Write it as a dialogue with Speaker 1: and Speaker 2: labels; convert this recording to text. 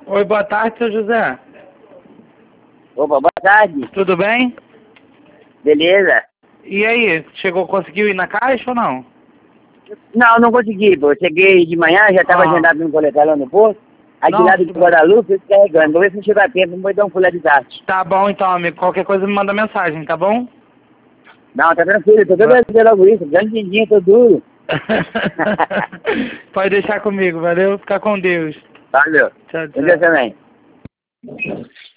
Speaker 1: Oi, boa tarde, seu José.
Speaker 2: Opa, boa tarde.
Speaker 1: Tudo bem?
Speaker 2: Beleza?
Speaker 1: E aí, conseguiu ir na caixa ou não?
Speaker 2: Não, não consegui, pô. Eu cheguei de manhã, já estava agendado no coletar lá no posto. Aí de
Speaker 1: Não,
Speaker 2: lado de
Speaker 1: tudo bem.
Speaker 2: Guadalupe, eu fiquei carregando. Vou ver se não chega a tempo, vou dar um pulo de tarde.
Speaker 1: Tá bom então, amigo. Qualquer coisa me manda mensagem, tá bom?
Speaker 2: Não, tá tranquilo, tô doido a fazer logo isso. Grande din-din, tô duro.
Speaker 1: Pode deixar comigo, valeu? Fica com Deus.
Speaker 2: Valeu.
Speaker 1: Tchau,
Speaker 2: Com Deus
Speaker 1: tchau.
Speaker 2: também.